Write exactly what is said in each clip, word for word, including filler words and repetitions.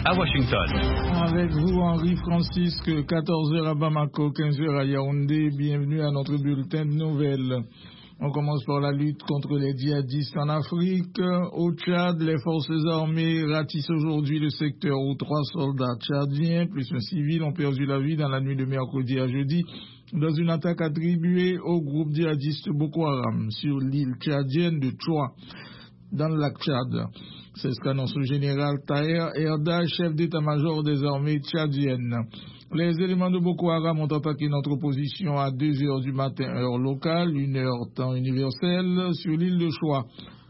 à Washington. Avec vous, Henri Francisque, quatorze heures à Bamako, quinze heures à Yaoundé. Bienvenue à notre bulletin de nouvelles. On commence par la lutte contre les djihadistes en Afrique. Au Tchad, les forces armées ratissent aujourd'hui le secteur où trois soldats tchadiens plus un civil ont perdu la vie dans la nuit de mercredi à jeudi dans une attaque attribuée au groupe djihadiste Boko Haram sur l'île tchadienne de Tchoua, dans le lac Tchad. C'est ce qu'annonce le général Taher Erda, chef d'état-major des armées tchadiennes. Les éléments de Boko Haram ont attaqué notre position à deux heures du matin, heure locale, une heure temps universel, sur l'île de Choua,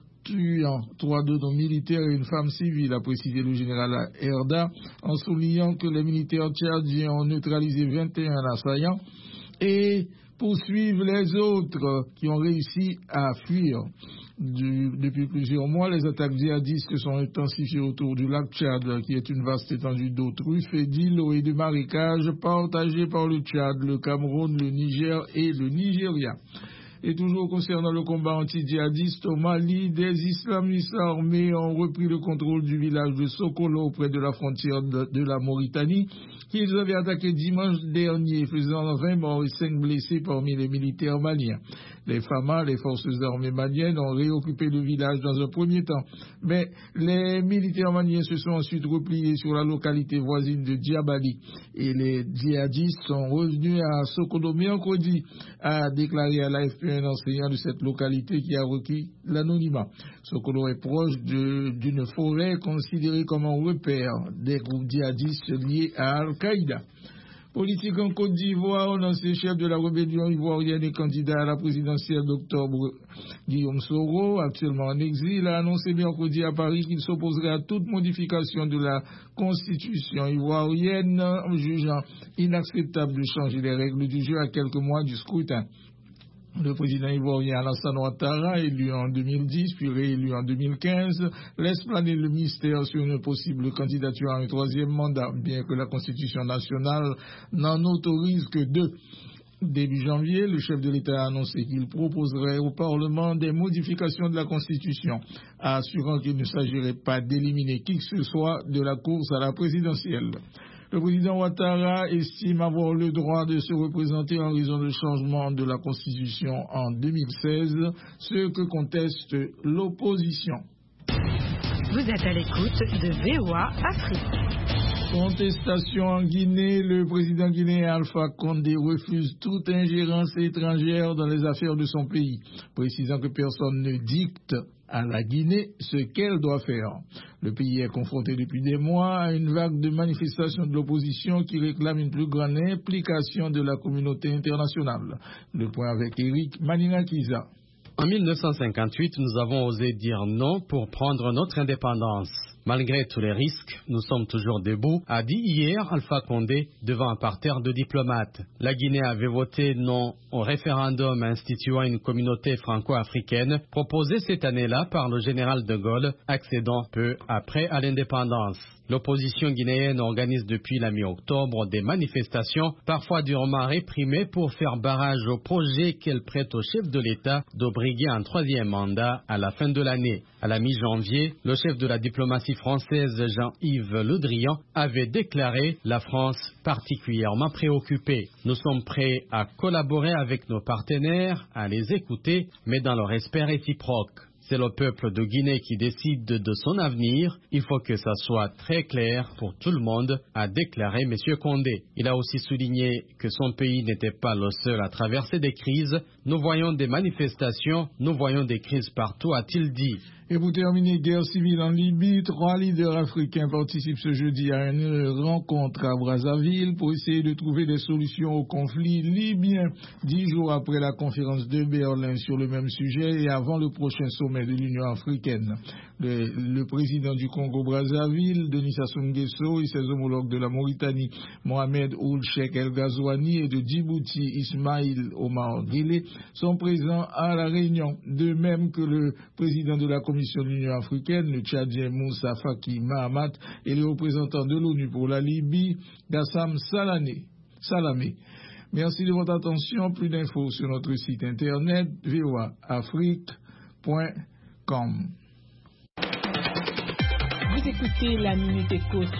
tuant trois de nos militaires et une femme civile, a précisé le général Erda, en soulignant que les militaires tchadiens ont neutralisé vingt et un assaillants et poursuivent les autres qui ont réussi à fuir. Du, depuis plusieurs mois, les attaques djihadistes se sont intensifiées autour du lac Tchad, qui est une vaste étendue d'eau truffée d'îlots et de marécages partagés par le Tchad, le Cameroun, le Niger et le Nigeria. Et toujours concernant le combat anti-djihadiste au Mali, des islamistes armés ont repris le contrôle du village de Sokolo près de la frontière de, de la Mauritanie, qu'ils avaient attaqué dimanche dernier, faisant vingt morts et cinq blessés parmi les militaires maliens. Les F A M A, les forces armées maliennes, ont réoccupé le village dans un premier temps, mais les militaires maliens se sont ensuite repliés sur la localité voisine de Diabali et les djihadistes sont revenus à Sokolo mercredi, a déclaré à l'A F P un enseignant de cette localité qui a requis l'anonymat. Sokolo est proche de, d'une forêt considérée comme un repère des groupes djihadistes liés à Al-Qaïda. Politique en Côte d'Ivoire, l'ancien chef de la rébellion ivoirienne et candidat à la présidentielle d'octobre, Guillaume Soro, actuellement en exil, a annoncé mercredi à Paris qu'il s'opposerait à toute modification de la constitution ivoirienne, jugeant inacceptable de changer les règles du jeu à quelques mois du scrutin. Le président ivoirien Alassane Ouattara, élu en deux mille dix puis réélu en deux mille quinze, laisse planer le mystère sur une possible candidature à un troisième mandat, bien que la Constitution nationale n'en autorise que deux. Début janvier, le chef de l'État a annoncé qu'il proposerait au Parlement des modifications de la Constitution, assurant qu'il ne s'agirait pas d'éliminer qui que ce soit de la course à la présidentielle. Le président Ouattara estime avoir le droit de se représenter en raison du changement de la Constitution en deux mille seize, ce que conteste l'opposition. Vous êtes à l'écoute de V O A Afrique. Contestation en Guinée, le président guinéen Alpha Condé refuse toute ingérence étrangère dans les affaires de son pays, précisant que personne ne dicte à la Guinée ce qu'elle doit faire. Le pays est confronté depuis des mois à une vague de manifestations de l'opposition qui réclame une plus grande implication de la communauté internationale. Le point avec Eric Maninakiza. En mille neuf cent cinquante-huit, nous avons osé dire non pour prendre notre indépendance. Malgré tous les risques, nous sommes toujours debout, a dit hier Alpha Condé devant un parterre de diplomates. La Guinée avait voté non au référendum instituant une communauté franco-africaine proposé cette année-là par le général de Gaulle, accédant peu après à l'indépendance. L'opposition guinéenne organise depuis la mi-octobre des manifestations, parfois durement réprimées, pour faire barrage au projet qu'elle prête au chef de l'État de briguer un troisième mandat à la fin de l'année. À la mi-janvier, le chef de la diplomatie française, Jean-Yves Le Drian, avait déclaré la France particulièrement préoccupée. Nous sommes prêts à collaborer avec nos partenaires, à les écouter, mais dans le respect réciproque. C'est le peuple de Guinée qui décide de son avenir. Il faut que ça soit très clair pour tout le monde, a déclaré M. Condé. Il a aussi souligné que son pays n'était pas le seul à traverser des crises. Nous voyons des manifestations, nous voyons des crises partout, a-t-il dit. Et pour terminer, guerre civile en Libye, trois leaders africains participent ce jeudi à une rencontre à Brazzaville pour essayer de trouver des solutions au conflit libyen, dix jours après la conférence de Berlin sur le même sujet et avant le prochain sommet de l'Union africaine. Le, le président du Congo-Brazzaville, Denis Sassou Nguesso, et ses homologues de la Mauritanie, Mohamed Ould Cheikh El Ghazouani, et de Djibouti, Ismaïl Omar Guelleh, sont présents à la réunion, de même que le président de la Commission de l'Union africaine, le Tchadien Moussa Faki Mahamat, et le représentant de l'ONU pour la Libye, Gassam Salamé. Salamé. Merci de votre attention. Plus d'infos sur notre site internet v o a afrique point com. Vous écoutez la Minute Éco.